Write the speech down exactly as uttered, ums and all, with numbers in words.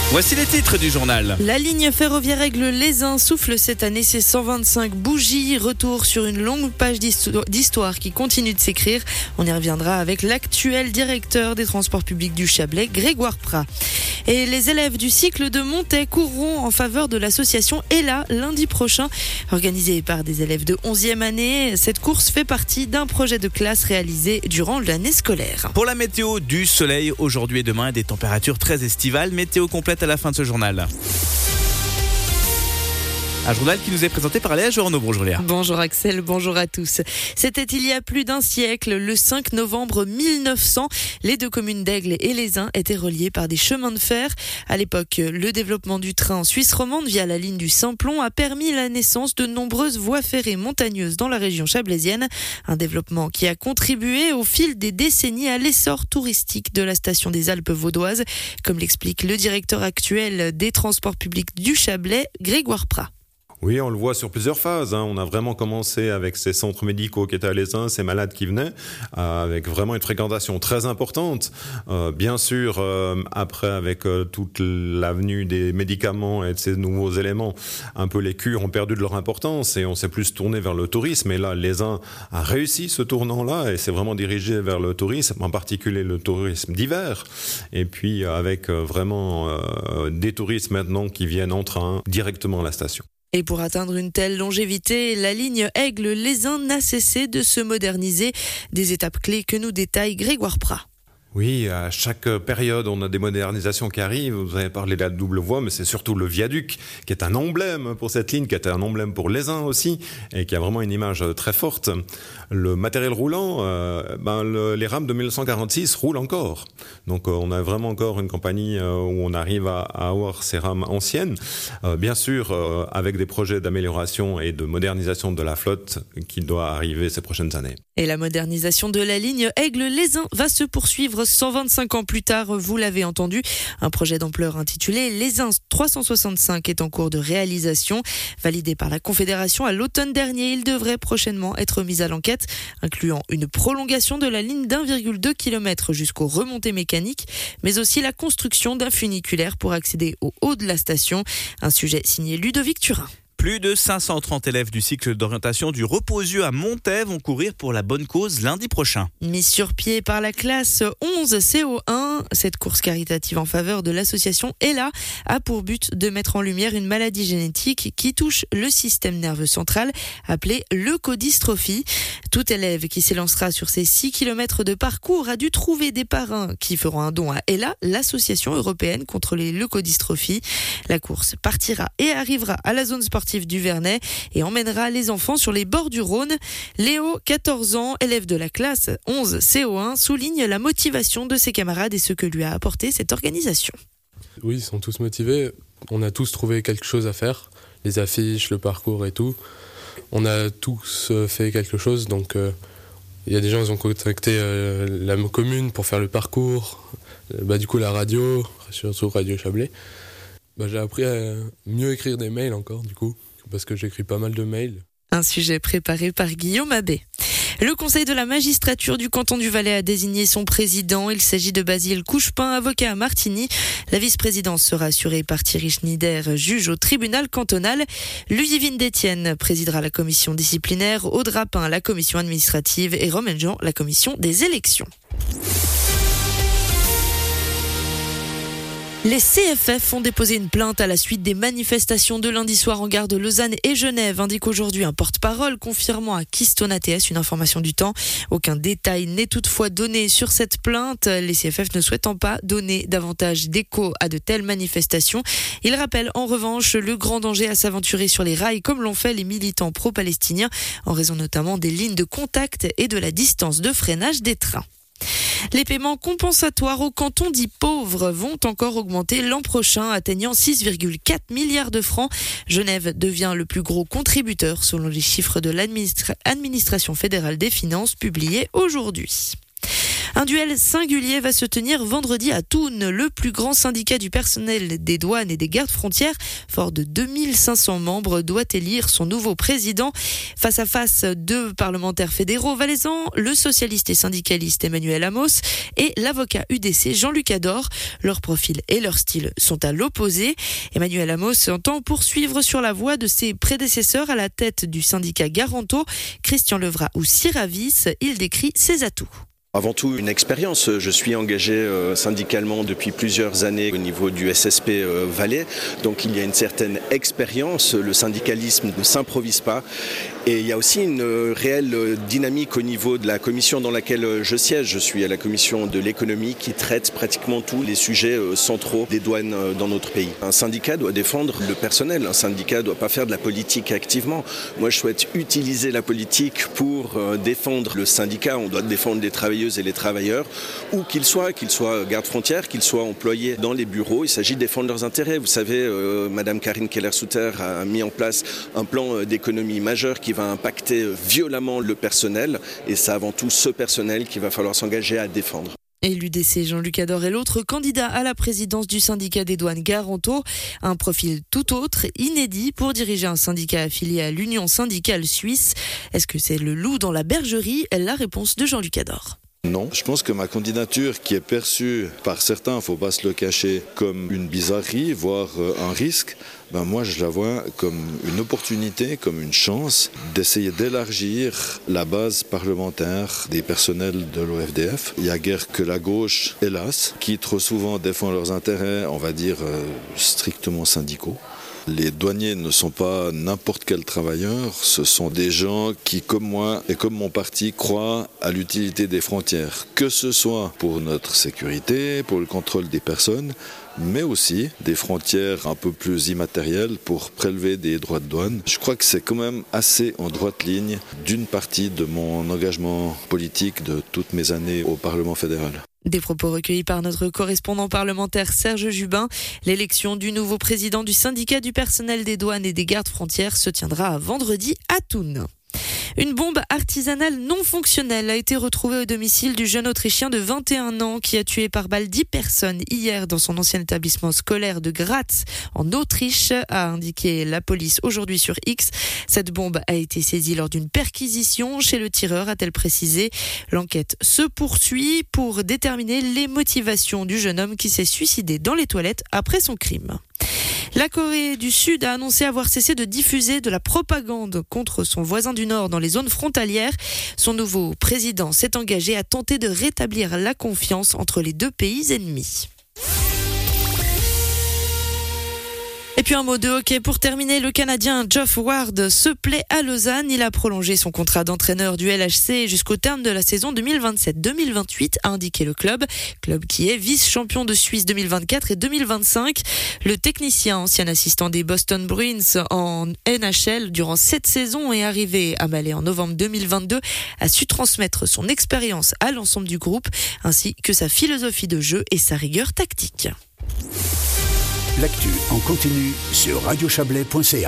Voici les titres du journal. La ligne ferroviaire Aigle-Lézin souffle cette année ses cent vingt-cinq bougies. Retour sur une longue page d'histoire qui continue de s'écrire. On y reviendra avec l'actuel directeur des transports publics du Chablais, Grégoire Prat. Et les élèves du cycle de Montaix courront en faveur de l'association Ella lundi prochain. Organisée par des élèves de onzième année, cette course fait partie d'un projet de classe réalisé durant l'année scolaire. Pour la météo, du soleil aujourd'hui et demain, des températures très estivales. Météo complète à la fin de ce journal. Un journal qui nous est présenté par Léa Journeau. Bonjour Léa. Bonjour Axel, bonjour à tous. C'était il y a plus d'un siècle, le cinq novembre mille neuf cents. Les deux communes d'Aigle et Lézin étaient reliées par des chemins de fer. À l'époque, le développement du train en Suisse romande via la ligne du Simplon a permis la naissance de nombreuses voies ferrées montagneuses dans la région chablaisienne. Un développement qui a contribué au fil des décennies à l'essor touristique de la station des Alpes vaudoises, comme l'explique le directeur actuel des transports publics du Chablais, Grégoire Prat. Oui, on le voit sur plusieurs phases. Hein. On a vraiment commencé avec ces centres médicaux qui étaient à Lézin, ces malades qui venaient, euh, avec vraiment une fréquentation très importante. Euh, bien sûr, euh, après, avec euh, toute l'avenue des médicaments et de ces nouveaux éléments, un peu les cures ont perdu de leur importance et on s'est plus tourné vers le tourisme. Et là, Lézin a réussi ce tournant-là et s'est vraiment dirigé vers le tourisme, en particulier le tourisme d'hiver. Et puis, avec euh, vraiment euh, des touristes maintenant qui viennent en train directement à la station. Et pour atteindre une telle longévité, la ligne Aigle-Lézin n'a cessé de se moderniser. Des étapes clés que nous détaille Grégoire Prat. Oui, à chaque période, on a des modernisations qui arrivent. Vous avez parlé de la double voie, mais c'est surtout le viaduc qui est un emblème pour cette ligne, qui est un emblème pour Lézin aussi, et qui a vraiment une image très forte. Le matériel roulant, euh, ben le, les rames de mille neuf cent quarante-six roulent encore. Donc, euh, on a vraiment encore une compagnie euh, où on arrive à, à avoir ces rames anciennes. Euh, bien sûr, euh, avec des projets d'amélioration et de modernisation de la flotte qui doit arriver ces prochaines années. Et la modernisation de la ligne Aigle-Lézin va se poursuivre cent vingt-cinq ans plus tard, vous l'avez entendu. Un projet d'ampleur intitulé Lézin trois cent soixante-cinq est en cours de réalisation. Validé par la Confédération à l'automne dernier, il devrait prochainement être mis à l'enquête, incluant une prolongation de la ligne d'un virgule deux kilomètres jusqu'aux remontées mécaniques, mais aussi la construction d'un funiculaire pour accéder au haut de la station. Un sujet signé Ludovic Turin. Plus de cinq cent trente élèves du cycle d'orientation du Repos-Yeux à Montaix vont courir pour la bonne cause lundi prochain. Mise sur pied par la classe onze C O un, cette course caritative en faveur de l'association Ella a pour but de mettre en lumière une maladie génétique qui touche le système nerveux central, appelée leucodystrophie. Tout élève qui s'élancera sur ces six kilomètres de parcours a dû trouver des parrains qui feront un don à Ella, l'association européenne contre les leucodystrophies. La course partira et arrivera à la zone sportive du Vernet et emmènera les enfants sur les bords du Rhône. Léo, quatorze ans, élève de la classe onze C O un, souligne la motivation de ses camarades et ce que lui a apporté cette organisation. Oui, ils sont tous motivés. On a tous trouvé quelque chose à faire. Les affiches, le parcours et tout. On a tous fait quelque chose. Donc, il euh, y a des gens qui ont contacté euh, la commune pour faire le parcours. Bah, du coup, la radio, surtout Radio Chablais. Bah, j'ai appris à mieux écrire des mails encore, du coup, parce que j'écris pas mal de mails. Un sujet préparé par Guillaume Abbé. Le conseil de la magistrature du canton du Valais a désigné son président. Il s'agit de Basile Couchepin, avocat à Martigny. La vice-présidence sera assurée par Thierry Schneider, juge au tribunal cantonal. Ludivine Détienne présidera la commission disciplinaire, Aude Rapin la commission administrative et Romain Jean la commission des élections. Les C F F ont déposé une plainte à la suite des manifestations de lundi soir en gare de Lausanne et Genève, indique aujourd'hui un porte-parole confirmant à Kistona T S une information du temps. Aucun détail n'est toutefois donné sur cette plainte, les C F F ne souhaitant pas donner davantage d'écho à de telles manifestations. Ils rappellent en revanche le grand danger à s'aventurer sur les rails comme l'ont fait les militants pro-palestiniens, en raison notamment des lignes de contact et de la distance de freinage des trains. Les paiements compensatoires aux cantons dits pauvres vont encore augmenter l'an prochain, atteignant six virgule quatre milliards de francs. Genève devient le plus gros contributeur selon les chiffres de l'administration fédérale des finances publiés aujourd'hui. Un duel singulier va se tenir vendredi à Thun. Le plus grand syndicat du personnel des douanes et des gardes frontières, fort de deux mille cinq cents membres, doit élire son nouveau président. Face à face, deux parlementaires fédéraux valaisans, le socialiste et syndicaliste Emmanuel Amos et l'avocat U D C Jean-Luc Ador. Leur profil et leur style sont à l'opposé. Emmanuel Amos entend poursuivre sur la voie de ses prédécesseurs à la tête du syndicat Garanto, Christian Levrat ou Siravis. Il décrit ses atouts. Avant tout, une expérience. Je suis engagé euh, syndicalement depuis plusieurs années au niveau du S S P euh, Valais. Donc il y a une certaine expérience. Le syndicalisme ne s'improvise pas. Et il y a aussi une euh, réelle dynamique au niveau de la commission dans laquelle je siège. Je suis à la commission de l'économie qui traite pratiquement tous les sujets euh, centraux des douanes euh, dans notre pays. Un syndicat doit défendre le personnel. Un syndicat ne doit pas faire de la politique activement. Moi, je souhaite utiliser la politique pour euh, défendre le syndicat. On doit défendre les travailleurs et les travailleurs, où qu'ils soient, qu'ils soient gardes-frontières, qu'ils soient employés dans les bureaux. Il s'agit de défendre leurs intérêts. Vous savez, euh, Madame Karine Keller-Souter a mis en place un plan d'économie majeur qui va impacter violemment le personnel, et c'est avant tout ce personnel qu'il va falloir s'engager à défendre. Et l'U D C Jean-Luc Ador est l'autre candidat à la présidence du syndicat des douanes Garanto. Un profil tout autre, inédit pour diriger un syndicat affilié à l'Union syndicale suisse. Est-ce que c'est le loup dans la bergerie? La réponse de Jean-Luc Ador. Non, je pense que ma candidature, qui est perçue par certains, il ne faut pas se le cacher, comme une bizarrerie, voire un risque, ben moi je la vois comme une opportunité, comme une chance d'essayer d'élargir la base parlementaire des personnels de l'O F D F. Il n'y a guère que la gauche, hélas, qui trop souvent défend leurs intérêts, on va dire, euh, strictement syndicaux. Les douaniers ne sont pas n'importe quel travailleur, ce sont des gens qui, comme moi et comme mon parti, croient à l'utilité des frontières, que ce soit pour notre sécurité, pour le contrôle des personnes, mais aussi des frontières un peu plus immatérielles pour prélever des droits de douane. Je crois que c'est quand même assez en droite ligne d'une partie de mon engagement politique de toutes mes années au Parlement fédéral. Des propos recueillis par notre correspondant parlementaire Serge Jubin. L'élection du nouveau président du syndicat du personnel des douanes et des gardes frontières se tiendra vendredi à Thun. Une bombe artisanale non fonctionnelle a été retrouvée au domicile du jeune Autrichien de vingt et un ans qui a tué par balle dix personnes hier dans son ancien établissement scolaire de Graz en Autriche, a indiqué la police aujourd'hui sur X. Cette bombe a été saisie lors d'une perquisition chez le tireur, a-t-elle précisé. L'enquête se poursuit pour déterminer les motivations du jeune homme qui s'est suicidé dans les toilettes après son crime. La Corée du Sud a annoncé avoir cessé de diffuser de la propagande contre son voisin du Nord dans les zones frontalières. Son nouveau président s'est engagé à tenter de rétablir la confiance entre les deux pays ennemis. Et puis un mot de hockey pour terminer. Le Canadien Geoff Ward se plaît à Lausanne. Il a prolongé son contrat d'entraîneur du L H C jusqu'au terme de la saison deux mille vingt-sept deux mille vingt-huit, a indiqué le club. Club qui est vice-champion de Suisse deux mille vingt-quatre et deux mille vingt-cinq. Le technicien, ancien assistant des Boston Bruins en N H L durant sept saisons et arrivé à Malais en novembre deux mille vingt-deux, a su transmettre son expérience à l'ensemble du groupe ainsi que sa philosophie de jeu et sa rigueur tactique. L'actu en continu sur radio chablais point c a.